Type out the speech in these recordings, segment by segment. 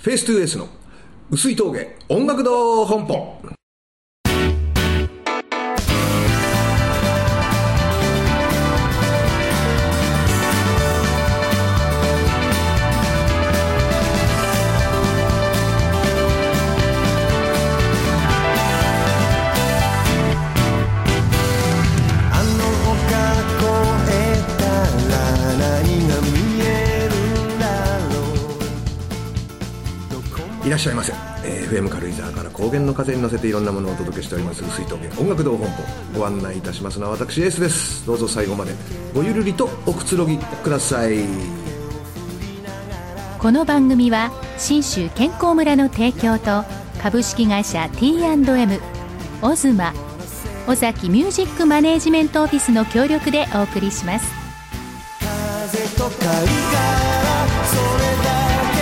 フェイストゥーエースの薄い峠音楽堂本舗。いらっしゃいませ。FM 軽井沢から高原の風に乗せていろんなものをお届けしております薄い峠音楽堂本舗、ご案内いたしますのは私エースです。どうぞ最後までごゆるりとおくつろぎください。 この番組は信州健康村の提供と株式会社 T&M オズマ尾崎ミュージックマネージメントオフィスの協力でお送りします。 風と貝殻それだ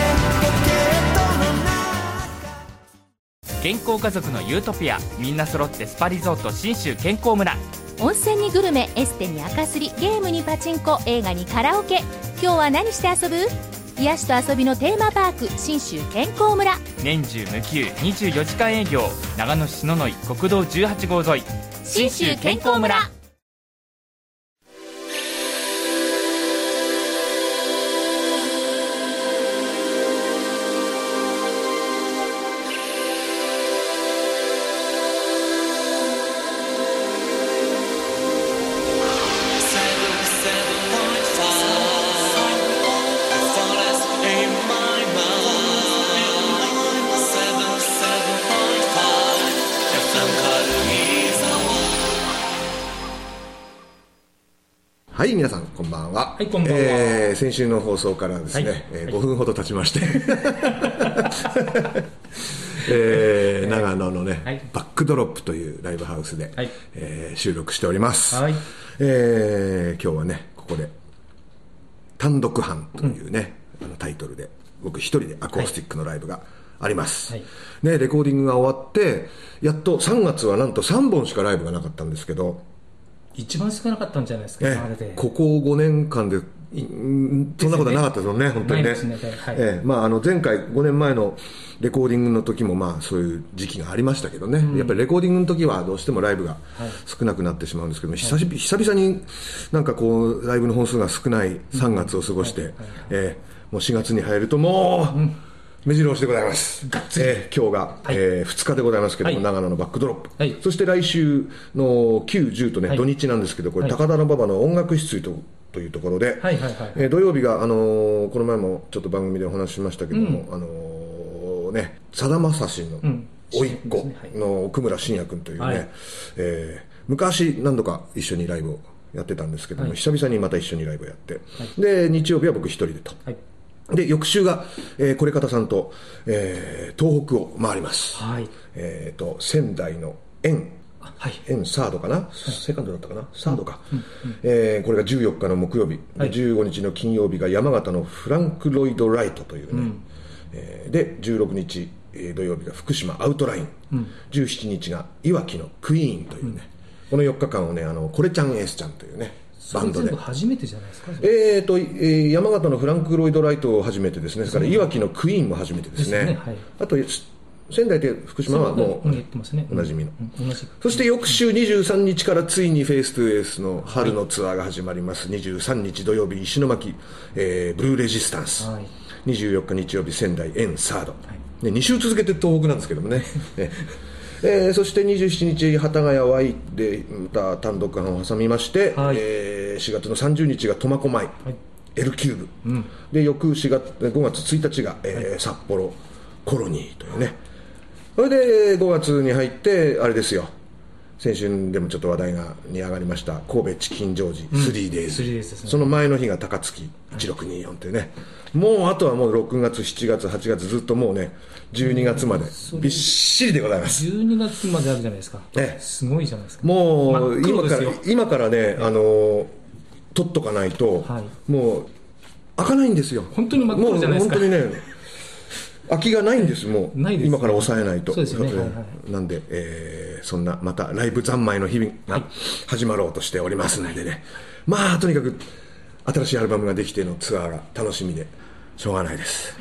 健康家族のユートピア、みんな揃ってスパリゾート信州健康村。 温泉にグルメ、エステに赤すり、ゲームにパチンコ、映画にカラオケ。今日は何して遊ぶ？癒しと遊びのテーマパーク信州健康村。 年中無休24時間営業、長野市篠ノ井国道18号沿い信州健康村。 はい、皆さんこんばんは。 はい、こんばんは。 先週の放送からですね、 はい 5分ほど経ちまして長野のね、 はい、 バックドロップというライブハウスで、 はい、 収録しております。 はい、 今日はねここで単独班というね、タイトルで僕一人でアコースティックのライブがあります、 はいね、レコーディングが終わってやっと3月はなんと3本しかライブがなかったんですけど、 一番少なかったんじゃないですか、あれで。 ここ5年間でそんなことはなかったですよね、本当にね。 ないですね、はい。 前回5年前のレコーディングの時もそういう時期がありましたけどね、やっぱりレコーディングの時はどうしてもライブが少なくなってしまうんですけど、久々になんかこうライブの本数が少ない3月を過ごして、もう4月に入るともう、目白押しでございます。今日が、2日でございますけども、長野のバックドロップ、そして来週の9、10とね、土日なんですけど、これ、高田馬場の音楽室というところで、土曜日が、この前もちょっと番組でお話ししましたけども、さだまさしの甥っ子の奥村信也君というね、昔何度か一緒にライブをやってたんですけども、久々にまた一緒にライブをやって、で日曜日は僕一人でと。で翌週が、これ方さんと、東北を回ります、仙台の円サードかな、セカンドだったかな、サードか、これが14日の木曜日、15日の金曜日が山形のフランク・ロイド・ライトというね、で16日、土曜日が福島アウトライン、17日がいわきのクイーンというね、この4日間をねこれちゃんエースちゃんというねバンドで。 全部初めてじゃないですか。 山形のフランク・ロイド・ライト初めてですね。それからいわきのクイーンも初めてですね。あと仙台で福島はもうおなじみの。そして翌週23日からついにフェイストゥーエースの春のツアーが始まります。23日土曜日石巻、ブルーレジスタンス、24日日曜日仙台エンサード、2週続けて東北なんですけどもねそして27日幡ヶ谷 Y でまた単独班を挟みまして、4月の30日が苫小牧、L キューブ、で翌5月1日が、札幌コロニーというね。それで5月に入ってあれですよ、先週でもちょっと話題に上がりました神戸チキンジョージ 3days、その前の日が高槻1624というね、もうあとはもう6月7月8月ずっともうね12月までびっしりでございます。 12月まであるじゃないですか、すごいじゃないですか。 もう今からね、取っとかないと、もう開かないんですよ。 本当に真っ黒じゃないですか。 もう本当にね空きがないんです。もう今から抑えないと。 そうですね。 なんで、そんなまたライブ三昧の日々が始まろうとしておりますのでね、とにかく新しいアルバムができてのツアーが楽しみでしょうがないです。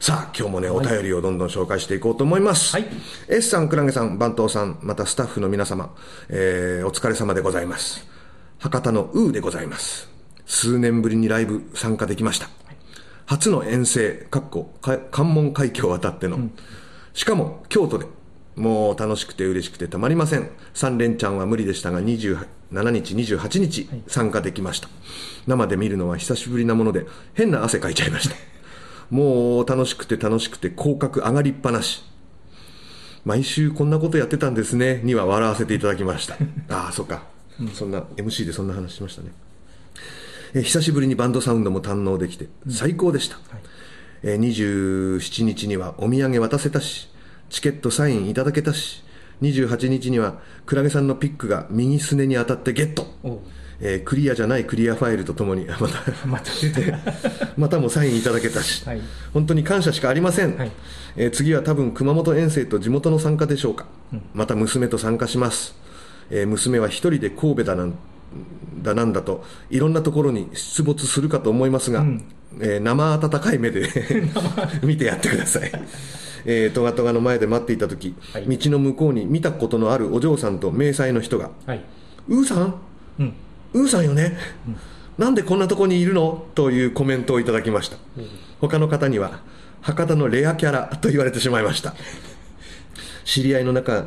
さあ今日もね、お便りをどんどん紹介していこうと思います、S さん、クラゲさん、番頭さん、またスタッフの皆様、お疲れ様でございます。博多のウーでございます。数年ぶりにライブ参加できました。初の遠征関門海峡を渡っての、しかも京都で、もう楽しくて嬉しくてたまりません。3連チャンは無理でしたが27日28日参加できました、生で見るのは久しぶりなもので変な汗かいちゃいました。もう楽しくて口角上がりっぱなし。毎週こんなことやってたんですねには笑わせていただきましたああそっか、そんな MC でそんな話しましたね。久しぶりにバンドサウンドも堪能できて最高でした、27日にはお土産渡せたし、チケットサインいただけたし、28日にはクラゲさんのピックが右すねに当たってゲット、クリアじゃないクリアファイルとともにまたもサインいただけたし、本当に感謝しかありません、次は多分熊本遠征と地元の参加でしょうか、また娘と参加します、娘は一人で神戸だなんだといろんなところに出没するかと思いますが、生温かい目で見てやってください。トガトガの前で待っていた時、道の向こうに見たことのあるお嬢さんと迷彩の人が、ウーさん、ウーさんよね、なんでこんなとこにいるのというコメントをいただきました、他の方には博多のレアキャラと言われてしまいました。知り合いの中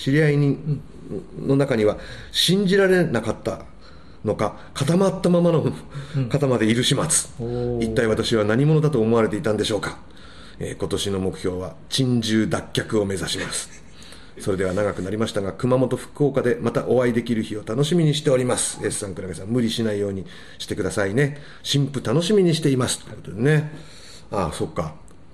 には信じられなかったのか固まったままの方までいる始末、一体私は何者だと思われていたんでしょうか。今年の目標は珍獣脱却を目指します。それでは長くなりましたが、熊本福岡でまたお会いできる日を楽しみにしております。 S さん、クラゲさん、無理しないようにしてくださいね。新婦楽しみにしていますということでね。ああそっか、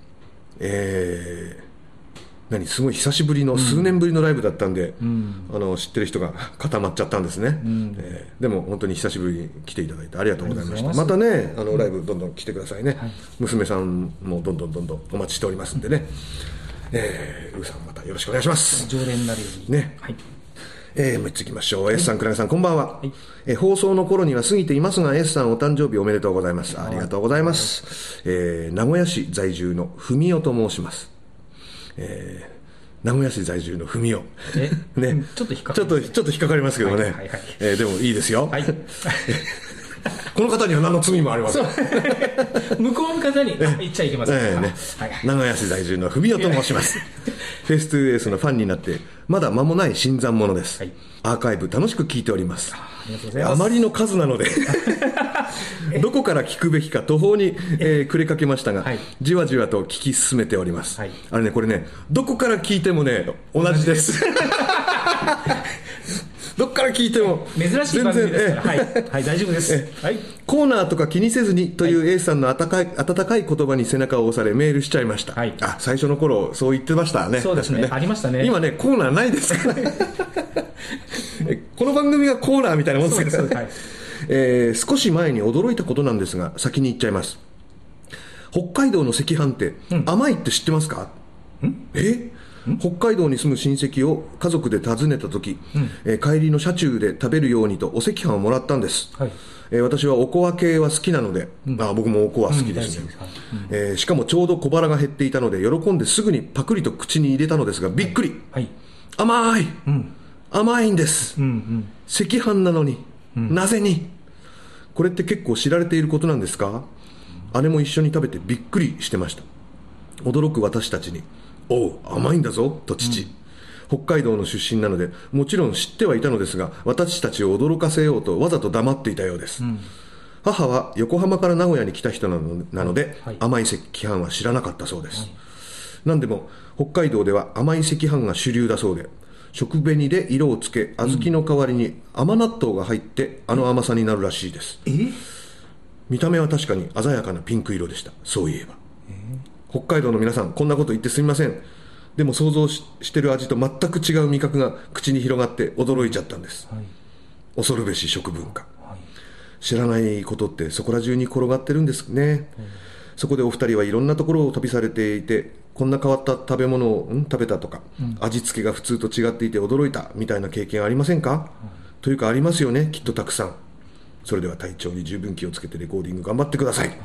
すごい久しぶりの、数年ぶりのライブだったんで、知ってる人が固まっちゃったんですね、でも本当に久しぶりに来ていただいてありがとうございました。またね、ライブどんどん来てくださいね、娘さんもどんどんお待ちしておりますんでね、ウーさんまたよろしくお願いします。 常連になるようにね。 もう一ついきましょう。S さん、クラゲさん、こんばんは、放送の頃には過ぎていますが S さんお誕生日おめでとうございます。ありがとうございます、名古屋市在住の文雄と申します。名古屋市在住の文雄ね、ちょっと引っかかりますけどね、でもいいですよ、この方には何の罪もありません。 向こうの方に言っちゃいけません、 名古屋市在住の文雄と申しますフェイストゥエースのファンになってまだ間もない新参者です、アーカイブ楽しく聞いております。あまりの数なのでどこから聞くべきか途方に、暮れかけましたが、じわじわと聞き進めております、あれね、これね、どこから聞いてもね同じですどっから聞いても珍しい番組ですから大丈夫です、 コーナーとか気にせずにという A さんの温かい言葉に背中を押されメールしちゃいました、最初の頃そう言ってましたね。 そうですね、ありましたね。 今ねコーナーないですからねこの番組がコーナーみたいなもんですからね。少し前に驚いたことなんですが先に言っちゃいます。北海道の赤飯って甘いって知ってますか？北海道に住む親戚を家族で訪ねた時、帰りの車中で食べるようにとお赤飯をもらったんです、私はおこわ系は好きなので、僕もおこわ好きですね、しかもちょうど小腹が減っていたので喜んですぐにパクリと口に入れたのですがびっくり、甘い、甘いんです、赤飯なのに、なぜに。これって結構知られていることなんですか？姉も一緒に食べてびっくりしてました。驚く私たちに、おう甘いんだぞと父、北海道の出身なのでもちろん知ってはいたのですが私たちを驚かせようとわざと黙っていたようです、母は横浜から名古屋に来た人なので、甘い赤飯は知らなかったそうです、何でも北海道では甘い赤飯が主流だそうで食紅で色をつけ小豆の代わりに甘納豆が入ってあの甘さになるらしいです、見た目は確かに鮮やかなピンク色でした。そういえば、北海道の皆さんこんなこと言ってすみません。でも想像してる味と全く違う味覚が口に広がって驚いちゃったんです、恐るべし食文化、知らないことってそこら中に転がってるんですね、そこでお二人はいろんなところを旅されていてこんな変わった食べ物を食べたとか、味付けが普通と違っていて驚いたみたいな経験ありませんか？というかありますよね、きっとたくさん。それでは体調に十分気をつけてレコーディング頑張ってください、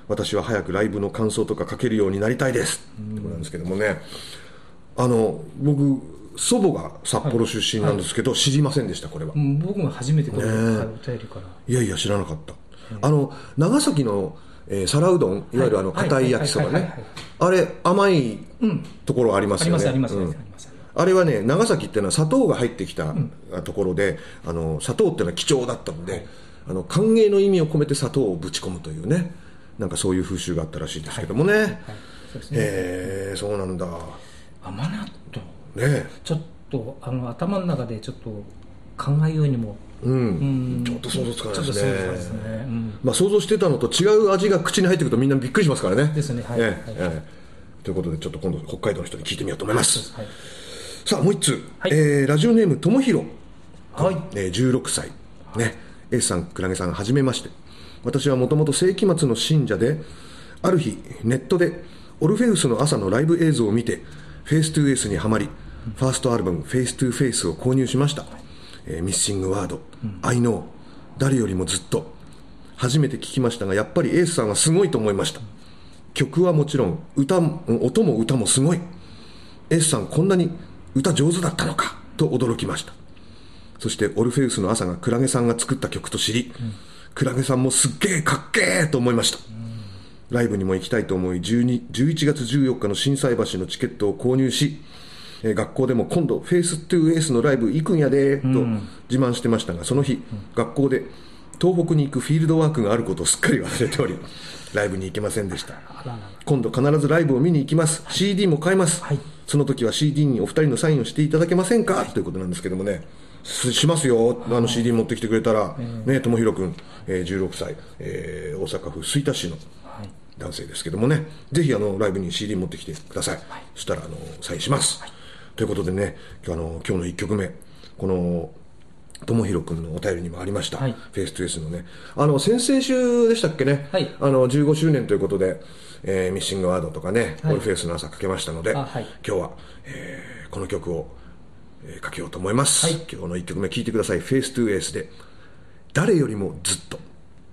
私は早くライブの感想とか書けるようになりたいですってことなんですけどもね、僕祖母が札幌出身なんですけど、知りませんでしたこれは。 僕も初めてこれお便りから。 いやいや知らなかった。長崎の皿うどん、いわゆる硬い焼きそばね、あれ甘いところありますよね。 あります。 あれはね、長崎っていうのは砂糖が入ってきたところで、砂糖っていうのは貴重だったので、歓迎の意味を込めて砂糖をぶち込むというね、なんかそういう風習があったらしいですけどもね。そうなんだ。 甘納豆ね、 ちょっと頭の中でちょっと考えようにも、 ちょっと想像つかないですね。想像してたのと違う味が口に入ってくるとみんなびっくりしますからね。 ですね。 ということでちょっと今度北海道の人に聞いてみようと思います。さあもう一通、ラジオネームともひろ、16歳ね、A さん、クラゲさん、はじめまして。私はもともと世紀末の信者で、ある日ネットでオルフェウスの朝のライブ映像を見てフェイストゥエースにはまり、ファーストアルバムフェイストゥフェイスを購入しました。ミッシングワード、I know、誰よりもずっと。初めて聞きましたが、やっぱりエースさんはすごいと思いました。曲はもちろん音も歌もすごい。エースさんこんなに歌上手だったのかと驚きました。そしてオルフェウスの朝がクラゲさんが作った曲と知り、クラゲさんもすっげーかっけーと思いました。ライブにも行きたいと思い、11月14日の心斎橋のチケットを購入し、学校でも今度フェイストゥエースのライブ行くんやでと自慢してましたが、その日学校で東北に行くフィールドワークがあることをすっかり忘れており、ライブに行けませんでした。今度必ずライブを見に行きます。CD も買います。その時は CD にお二人のサインをしていただけませんかということなんですけどもね、しますよ。CD 持ってきてくれたらね。ともひろくん、16歳、大阪府吹田市の男性ですけどもね、ぜひライブに CD 持ってきてください。そしたらサインします。ということでね、今日の1曲目、このともひろくんのお便りにもありました、フェイストゥエースのね、先々週でしたっけね、15周年ということで、ミッシングワードとかね、オルフェウスの朝かけましたので、今日は、この曲を、かけようと思います。今日の1曲目聴いてください。フェイストゥエースで誰よりもずっと。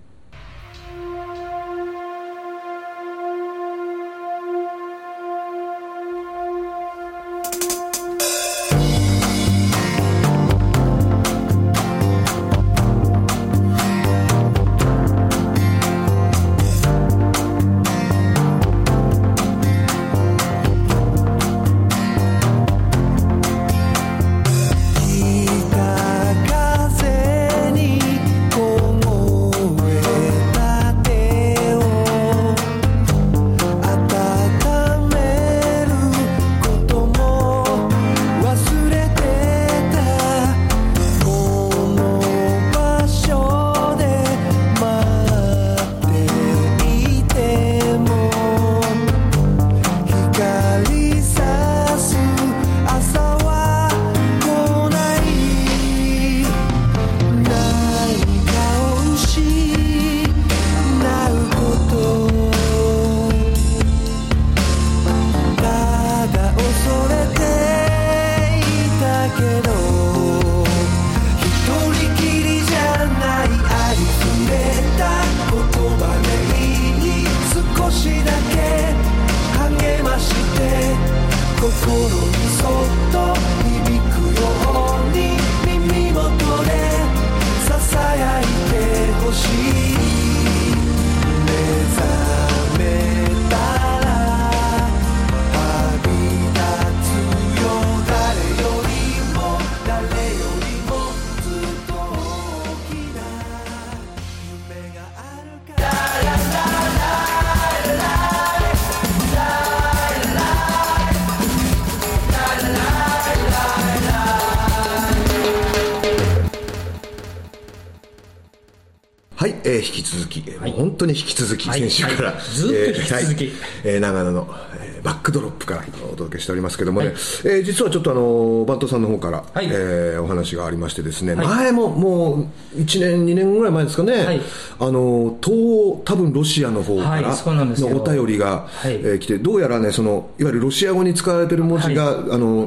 引き続き、もう本当に引き続き、先週から、 ずっと引き続き、 長野の、バックドロップからお届けしておりますけどもね、実はちょっとバントさんの方から、お話がありましてですね、前ももう1年2年ぐらい前ですかね、多分ロシアの方からのお便りが、来て、どうやらね、いわゆるロシア語に使われている文字が、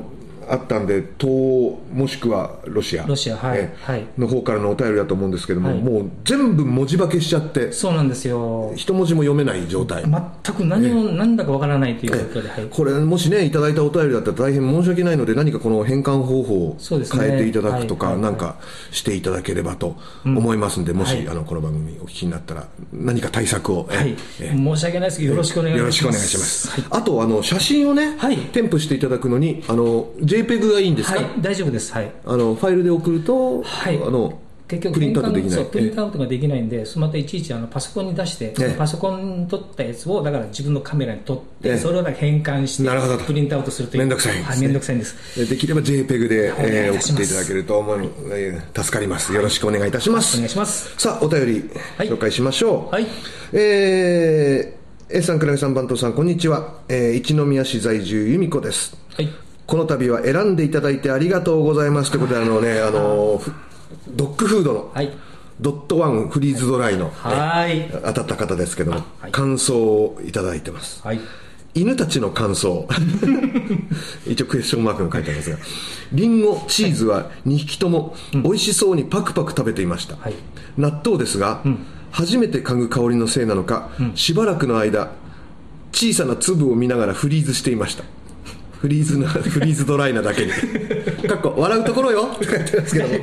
あったんで、東欧もしくはロシア、 はいはい、 の方からのお便りだと思うんですけども、 はい、 もう全部文字化けしちゃって、 そうなんですよ、 一文字も読めない状態、 全く何だかわからないという状況で、はい、 これもしねいただいたお便りだったら大変申し訳ないので、何かこの変換方法を変えていただくとか、なんかしていただければと思いますんで、もし、この番組お聞きになったら何か対策を、 申し訳ないですけどよろしくお願いします。 よろしくお願いします。あと写真をね、添付していただくのにJPEG がいいんですか？ はい、大丈夫です。はい、 ファイルで送ると、 結局プリントアウトできない、 プリントアウトができないんで、またいちいちパソコンに出して、パソコンに撮ったやつをだから自分のカメラに撮って、それを変換してプリントアウトするという、 めんどくさいんですね。 めんどくさいんです。 できれば JPEG で、送っていただけると助かります。よろしくお願いいたします。 お願いします。 さあ、お便り紹介しましょう。はい、A さん、倉木さん、番頭さん、こんにちは。一宮市在住由美子です。はい、この度は選んでいただいてありがとうございますということで、ドッグフードの、ドットワンフリーズドライの、当たった方ですけども、感想をいただいてます。犬たちの感想一応クエスチョンマークが書いてありますが、リンゴ、チーズは2匹とも美味しそうにパクパク食べていました。納豆ですが、初めて嗅ぐ香りのせいなのか、しばらくの間小さな粒を見ながらフリーズしていました。フリーズドライなだけにかっこ笑うところよって書いてますけども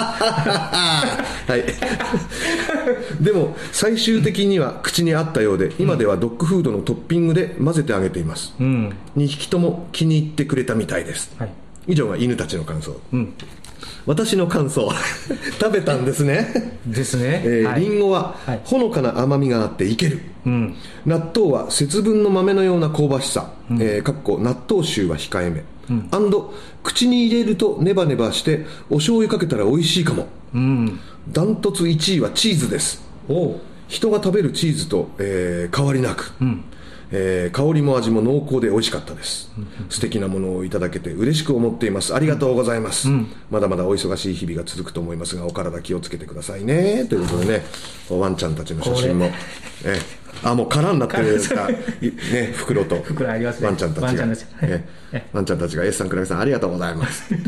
はいでも最終的には口に合ったようで、今ではドッグフードのトッピングで混ぜてあげています。2匹とも気に入ってくれたみたいです。以上が犬たちの感想。私の感想食べたんですねですね。 リンゴはほのかな甘みがあっていける。納豆は節分の豆のような香ばしさ、かっこ納豆臭は控えめ、口に入れるとネバネバしてお醤油かけたら美味しいかも。ダントツ1位はチーズです。人が食べるチーズと、変わりなく、香りも味も濃厚で美味しかったです。素敵なものをいただけて嬉しく思っています。ありがとうございます。まだまだお忙しい日々が続くと思いますが、お体気をつけてくださいねということでね、ワンちゃんたちの写真も、もう空になってる袋とありますね。 ワンちゃんたちがワンちゃんたちが S さん、倉木さんありがとうございますレ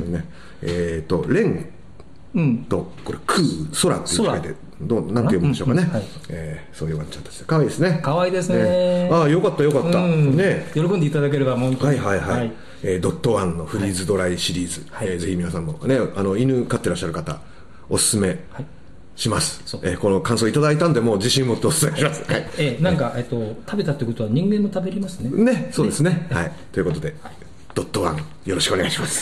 ンとこれ空って書いてなんて読むんでしょうかね。そういうワンちゃんたちで可愛いですね。 可愛いですね。 よかったよかったね。 喜んでいただければ本当に。 ドットワンのフリーズドライシリーズ、ぜひ皆さんもね、犬飼ってらっしゃる方おすすめします。この感想いただいたんで、もう自信持ってお伝えします。 なんか食べたってことは人間も食べれますね。 そうですね。ということでドットワンよろしくお願いします。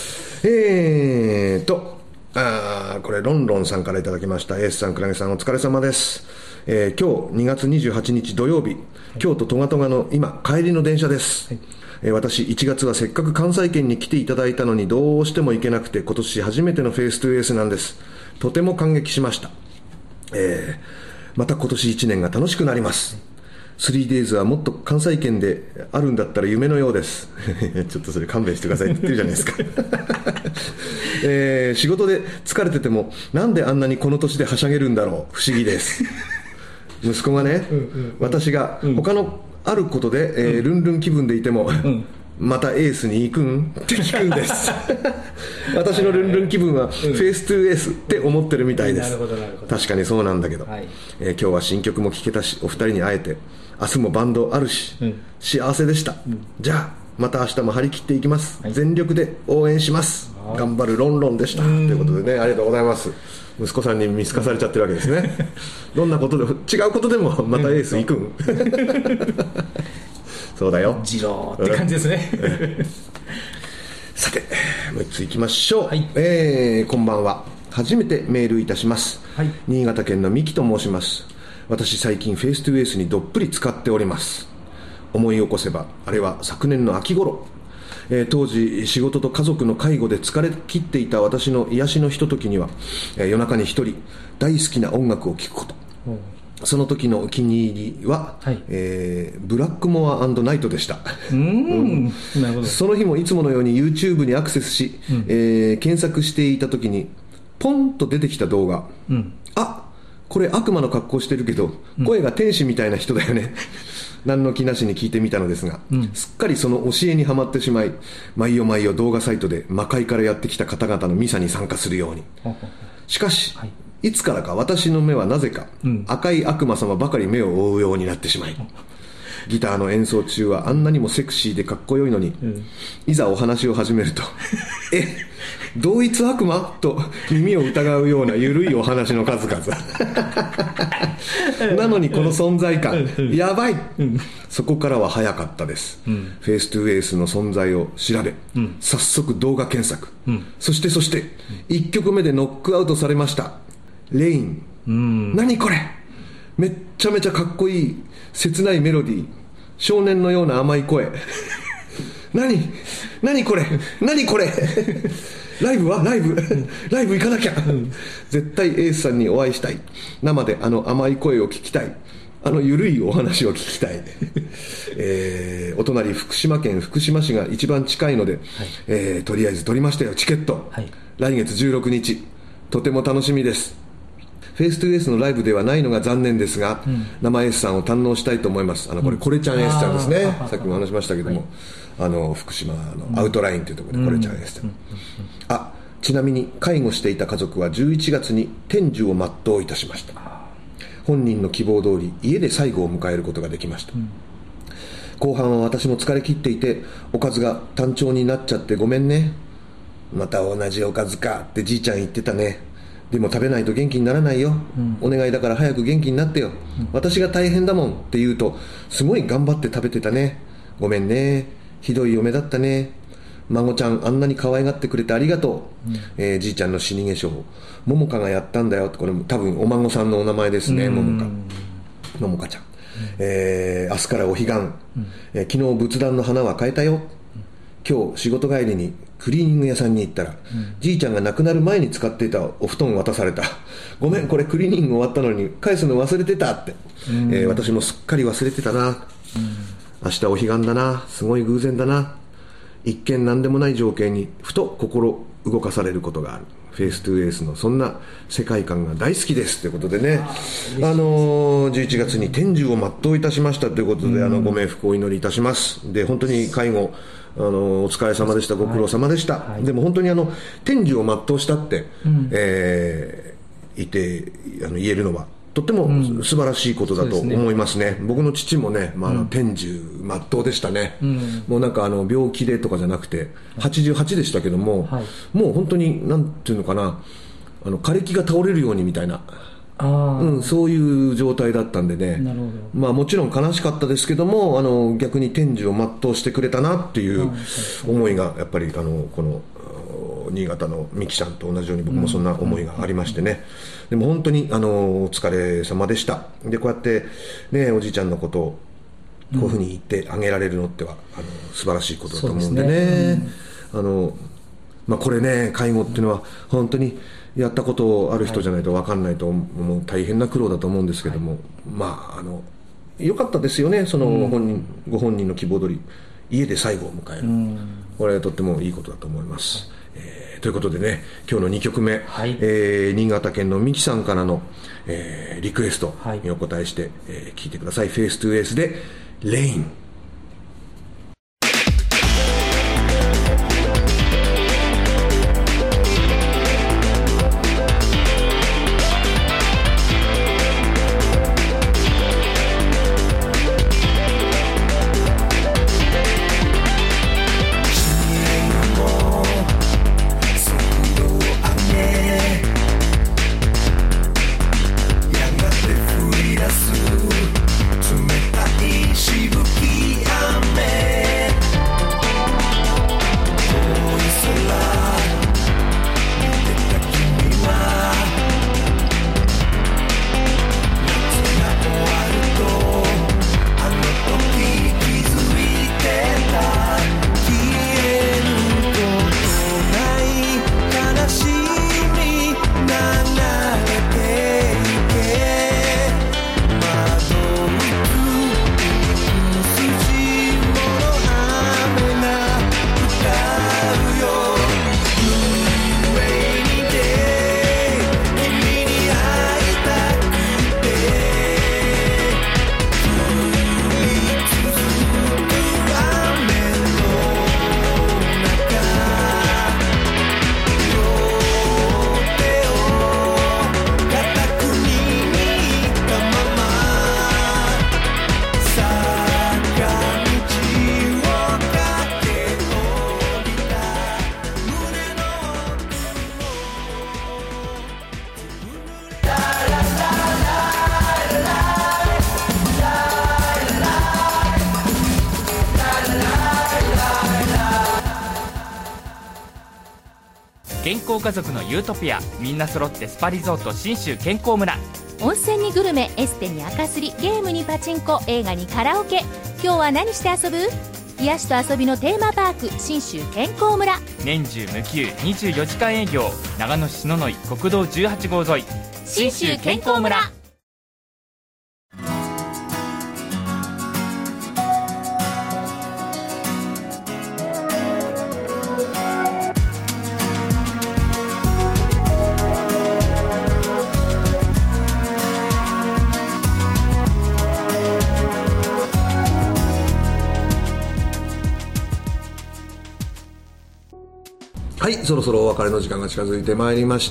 これロンロンさんからいただきました。エースさん、クラゲさんお疲れ様です。今日2月28日土曜日、京都トガトガの今帰りの電車です。私1月はせっかく関西圏に来ていただいたのにどうしても行けなくて、今年初めてのフェイストゥエースなんです。とても感激しました。また今年1年が楽しくなります。3days はもっと関西圏であるんだったら夢のようですちょっとそれ勘弁してくださいって言ってるじゃないですか仕事で疲れててもなんであんなにこの年ではしゃげるんだろう、不思議です息子がね、私が他のあることで、ルンルン気分でいても、またエースに行くんって聞くんです私のルンルン気分はフェイストゥエースって思ってるみたいです。確かにそうなんだけど、今日は新曲も聴けたし、お二人に会えて明日もバンドあるし、幸せでした。じゃあまた明日も張り切っていきます。全力で応援します。頑張るロンロンでしたということでね、ありがとうございます。息子さんに見透かされちゃってるわけですねどんなことで違うことでもまたエース行くんそうだよ、 ジローって感じですねさてもう一ついきましょう。こんばんは。初めてメールいたします。新潟県のミキと申します。私最近フェイストゥエースにどっぷり使っております。思い起こせばあれは昨年の秋頃、当時仕事と家族の介護で疲れ切っていた私の癒しのひとときには、夜中に一人大好きな音楽を聴くこと、その時のお気に入りは、ブラックモア&ナイトでした。 なるほど。 その日もいつものように YouTube にアクセスし、検索していた時にポンと出てきた動画、あ、これ悪魔の格好してるけど声が天使みたいな人だよね何の気なしに聞いてみたのですが、すっかりその教えにはまってしまい、毎夜動画サイトで魔界からやってきた方々のミサに参加するように。しかし、いつからか私の目はなぜか、赤い悪魔様ばかり目を覆うようになってしまい、ギターの演奏中はあんなにもセクシーでかっこよいのに、いざお話を始めると同一悪魔と耳を疑うような緩いお話の数々なのにこの存在感、やばい、そこからは早かったです、フェイストゥエースの存在を調べ、早速動画検索、そして1曲目でノックアウトされました、レイン。何これ、めっちゃめちゃかっこいい切ないメロディー、少年のような甘い声何これライブ行かなきゃ、絶対エースさんにお会いしたい、生であの甘い声を聞きたい、あのゆるいお話を聞きたいお隣福島県福島市が一番近いので、とりあえず取りましたよチケット、来月16日とても楽しみです。フェイストゥエースのライブではないのが残念ですが、生エースさんを堪能したいと思います。これちゃんエースちゃんですね、さっきも話しましたけども、福島のアウトラインというところでこれちゃんエースちゃん、ちなみに介護していた家族は11月に天寿を全ういたしました。本人の希望通り家で最後を迎えることができました、後半は私も疲れ切っていておかずが単調になっちゃってごめんね、また同じおかずかってじいちゃん言ってたね、でも食べないと元気にならないよ、お願いだから早く元気になってよ、私が大変だもんって言うとすごい頑張って食べてたね、ごめんね、ひどい嫁だったね、孫ちゃんあんなに可愛がってくれてありがとう、じいちゃんの死に化粧ももかがやったんだよって、これも多分お孫さんのお名前ですね、ももかちゃん、明日からお彼岸、昨日仏壇の花は変えたよ、今日仕事帰りにクリーニング屋さんに行ったら、じいちゃんが亡くなる前に使っていたお布団を渡された、ごめんこれクリーニング終わったのに返すの忘れてたって、私もすっかり忘れてたな、明日お彼岸だな、すごい偶然だな、一見何でもない情景にふと心動かされることがある、フェイストゥエースのそんな世界観が大好きですということでね、11月に天寿を全ういたしましたということで、ご冥福をお祈りいたします。で本当に介護お疲れ様でした、ご苦労様でした、でも本当に天寿を全うしたって、言えるのはとっても素晴らしいことだと思いますね。僕の父もね、天寿全うでしたね、もうなんか病気でとかじゃなくて88でしたけども、もう本当になんていうのかな、枯れ木が倒れるようにみたいな、そういう状態だったんでね、もちろん悲しかったですけども、逆に天寿を全うしてくれたなっていう思いがやっぱりこの新潟のミキさんと同じように僕もそんな思いがありましてね、でも本当にお疲れ様でした。でこうやってねおじいちゃんのことをこういうふうに言ってあげられるのっては素晴らしいことだと思うんでね、これね介護っていうのは本当にやったことある人じゃないと分かんないと思う、大変な苦労だと思うんですけども、良かったですよね、そのご本人の希望通り家で最後を迎える、これはとってもいいことだと思います、ということでね、今日の2曲目、新潟県のミキさんからの、リクエストにお答えして、聴いてください。フェイストゥエースでレイン。 冷たいしぶき健康家族のユートピア、みんな揃ってスパリゾート信州健康村。 温泉にグルメ、エステに赤すり、ゲームにパチンコ、映画にカラオケ。今日は何して遊ぶ？癒しと遊びのテーマパーク、信州健康村。 年中無休24時間営業、長野市篠ノ井国道18号沿い、信州健康村。 はい、そろそろお別れの時間が近づいてまいりました。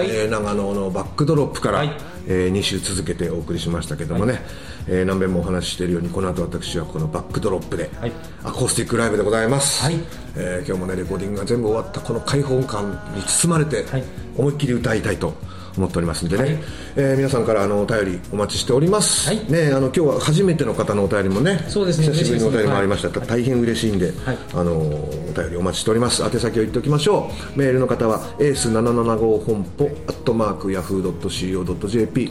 長野のバックドロップから、2週続けてお送りしましたけどもね、何遍もお話ししているように、この後私はこのバックドロップで、アコースティックライブでございます。今日もね、レコーディングが全部終わったこの開放感に包まれて、思いっきり歌いたいと思っておりますんでね、皆さんからお便りお待ちしております、今日は初めての方のお便りもね、久しぶりのお便りもありました、大変嬉しいんで、お便りお待ちしております。宛先を言っておきましょう。メールの方はエース775本舗@yahoo.co.jp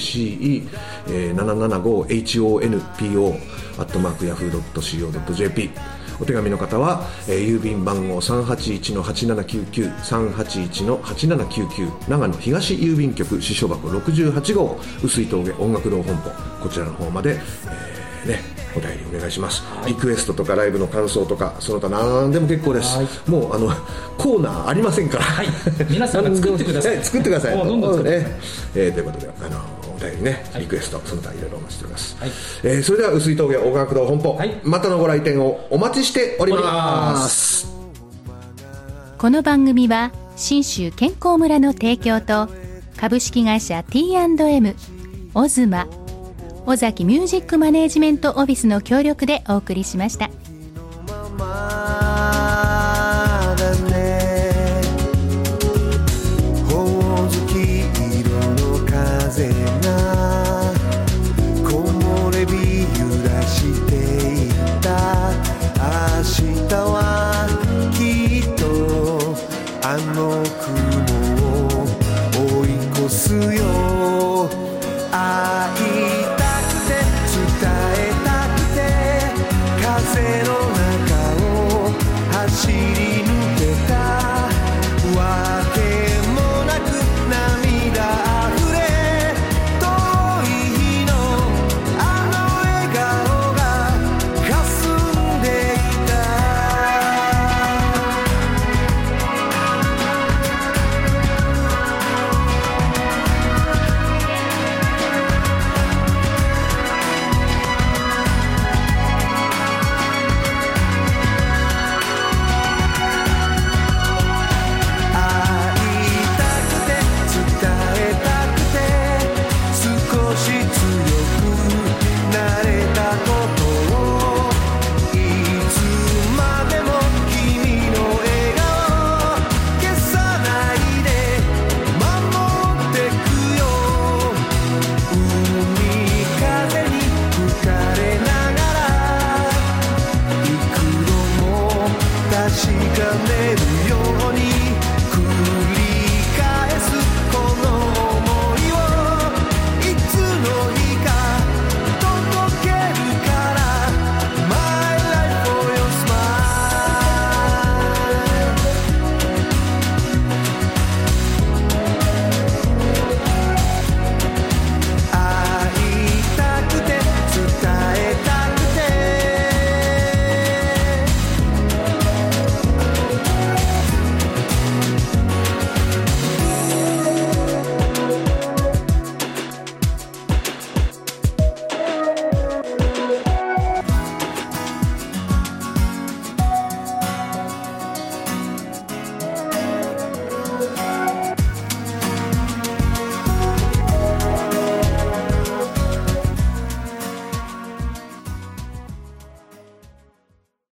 ACE775HONPO @yahoo.co.jp。お手紙の方は、郵便番号 381-8799 381-8799 長野東郵便局支所箱68号碓氷峠音楽堂本舗、こちらの方まで、お便りお願いします。リクエストとかライブの感想とかその他何でも結構です。もうコーナーありませんから、 皆さんが作ってください作ってください。 どんどん作ってということでお便りね、リクエストその他いろいろお待ちしております。それでは碓氷峠音楽堂本舗、またのご来店をお待ちしております。 この番組は信州健康村の提供と株式会社 T&M、 オズマ、尾崎ミュージックマネージメントオフィスの協力でお送りしました。